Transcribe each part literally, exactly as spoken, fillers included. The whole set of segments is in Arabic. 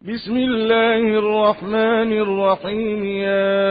بسم الله الرحمن الرحيم. يا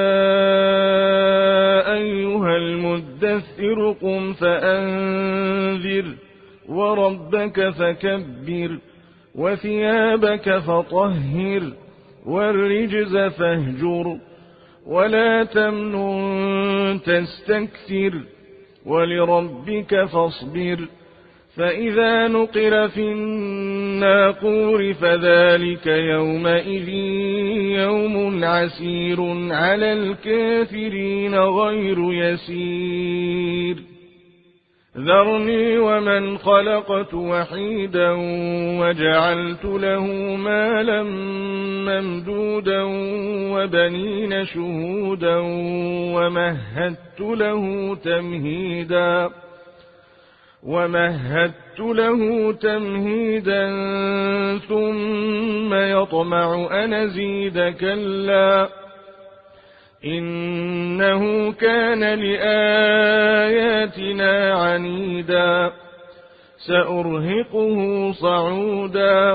أيها المدثر قم فأنذر وربك فكبر وثيابك فطهر والرجز فاهجر ولا تمنن تستكثر ولربك فاصبر. فإذا نقر في الناقور فذلك يومئذ يوم عسير على الكافرين غير يسير. ذرني ومن خلقت وحيدا وجعلت له مالا ممدودا وبنين شهودا ومهدت له تمهيدا ومهدت له تمهيدا ثم يطمع أن أزيد كلا إنه كان لآياتنا عنيدا سأرهقه صعودا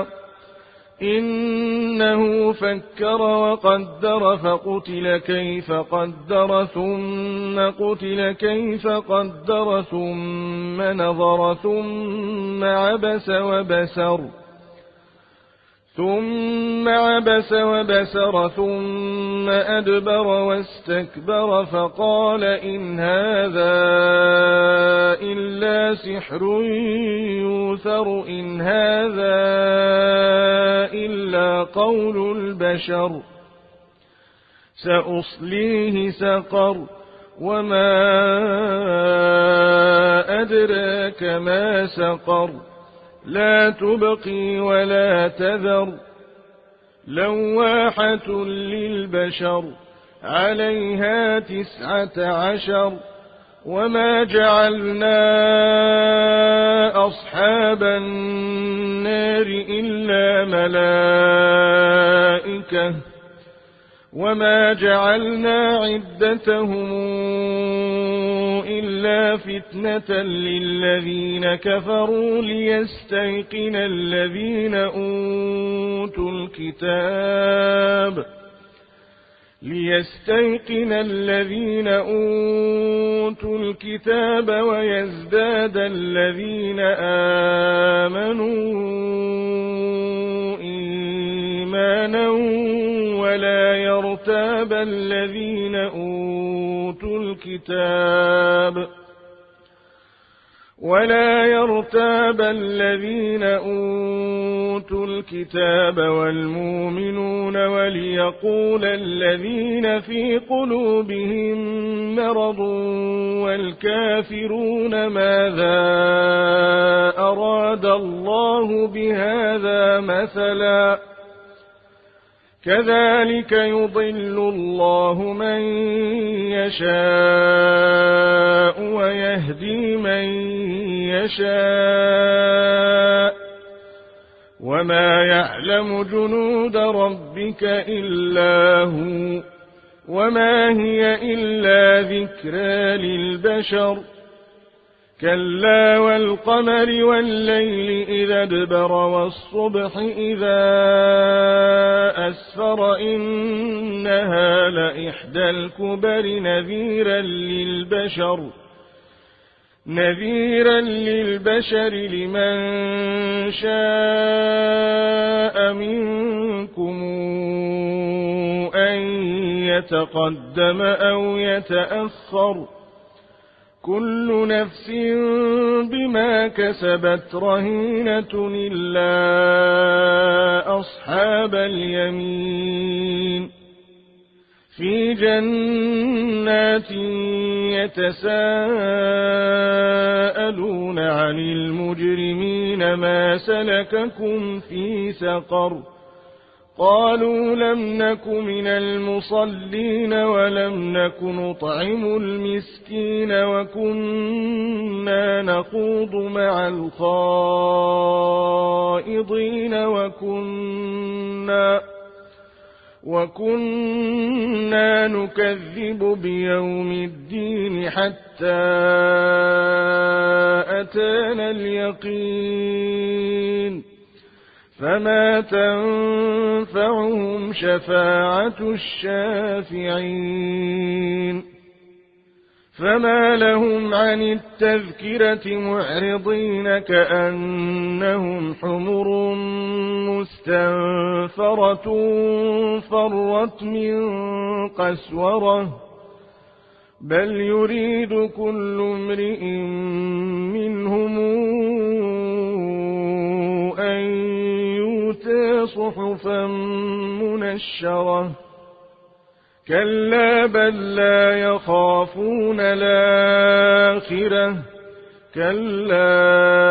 إنه فكر وقدر فقتل كيف قدر ثم قتل كيف قدر ثم نظر ثم عبس وبسر ثم عبس وبسر ثم أدبر واستكبر فقال إن هذا إلا سحر يوثر إن هذا إلا قول البشر سأصليه سقر وما أدراك ما سقر لا تبقي ولا تذر لواحة للبشر عليها تسعة عشر. وما جعلنا أصحاب النار إلا ملائكة وما جعلنا عدتهم إلا فتنة للذين كفروا ليستيقن الذين أوتوا الكتاب ليستيقن الذين أوتوا الكتاب ويزداد الذين آمنوا إيمانا ولا يرتاب الذين أوتوا الكتاب ولا يرتاب الذين أوتوا الكتاب والمؤمنون وليقول الذين في قلوبهم مرض والكافرون ماذا أراد الله بهذا مثلا كذلك يضل الله من يشاء ويهدي من يشاء وما يعلم جنود ربك إلا هو وما هي إلا ذكرى للبشر كلا والقمر والليل إذا ادبر والصبح إذا أسفر إنها لإحدى الكبر نذيرا للبشر نذيرا للبشر لمن شاء منكم أن يتقدم أو يتأخر كل نفس بما كسبت رهينة إلا أصحاب اليمين في جنات يتساءلون عن المجرمين ما سلككم في سقر قالوا لم نك من المصلين ولم نك نطعم المسكين وكنا نخوض مع الخائضين وكنا وكنا نكذب بيوم الدين حتى أتانا اليقين فما تنفعهم شفاعة الشافعين فما لهم عن التذكرة معرضين كأنهم حمر مستنفرة فرت من قسورة بل يريد كل امرئ منهم أن يؤتى صحفا منشرة كلا بل لا يخافون الآخرة كلا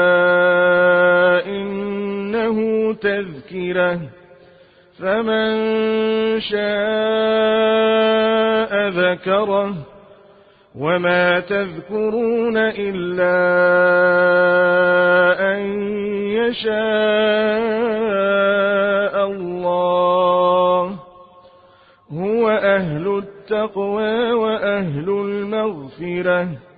إنه تذكرة فمن شاء ذكره وما تذكرون إلا أن يشاء الله هو أهل التقوى وأهل المغفرة